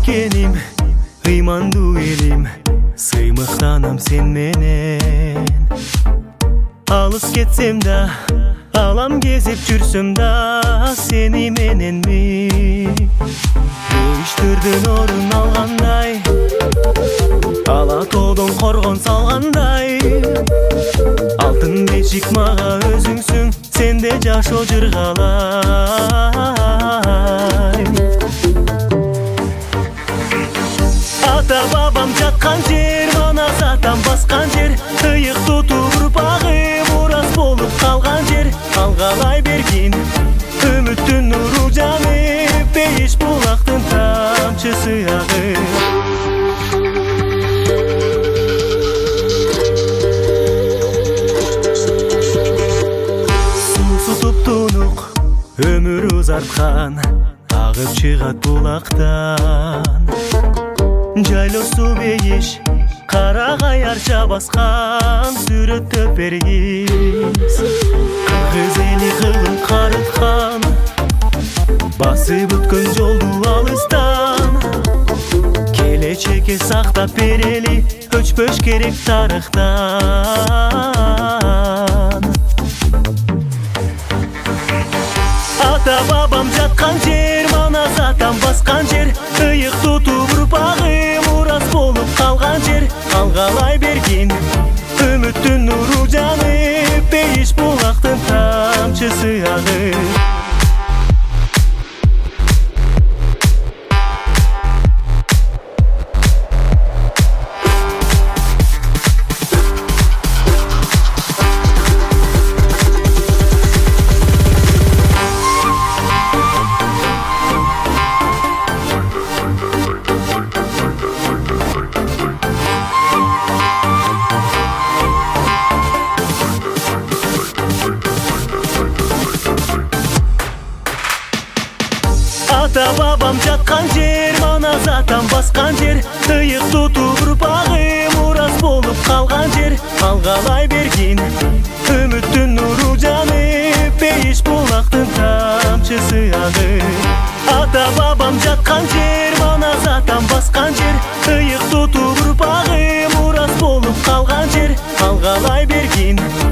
мекеним, ыймандуу элим, сыймыктанам сен менен. Алыс кетсем да, алам кезип жүрсөм да, сени мененми. Өчтөрдөн орун алгандай, ала тоодон коргон салгандай, алтын бешик мага өзүңсүң, сенде жашоо жыргалай. Ата бабам жаткан жер, манас атам баскан жер, ыйык тутуп урпагым урас болуп калган жер. Алгалай бергин үмүттүн нуру жанып, бейиш булактын тамчысы агып. Суусу туптунук өмүр узарткан, агып чыгат булактан. Жайлосу бейиш, карагай арча баскан, сүрөттөп бергиз. Кыргыз эли кылын карыткан, басып өткөн жолду алыстан. Келечекке сактап берели, өчпөш керек тарыхтан. Ата бабам жаткан жер, манас атам баскан жер, ыйык тутуп урпагым урас болуп калган жер. Алгалай бергин үмүттүн нуру жанып, бейиш булактын тамчысы агып. Ата бабам жаткан жер, манас атам баскан жер, ыйык тутуп урпагым урас болуп калган жер. Алгалай бергин үмүттүн нуру жанып, бейиш булактын тамчысы агып. Ата бабам жаткан жер, манас атам баскан жер, ыйык тутуп урпагым урас болуп калган жер. Алгалай бергин